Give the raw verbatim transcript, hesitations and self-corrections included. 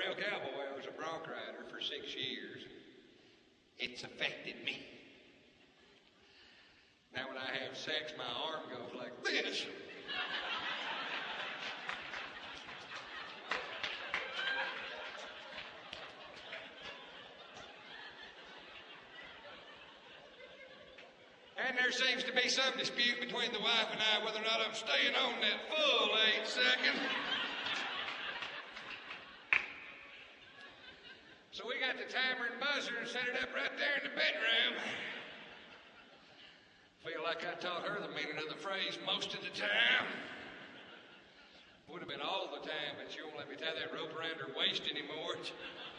real cowboy. I was a bronc rider for six years. It's affected me. Now when I have sex, my arm goes like this. And there seems to be some dispute between the wife and I whether or not I'm staying on that full eight seconds. So we got the timer and buzzer and set it up right there in the bedroom. Feel like I taught her the meaning of the phrase most of the time. Would have been all the time, but she won't let me tie that rope around her waist anymore.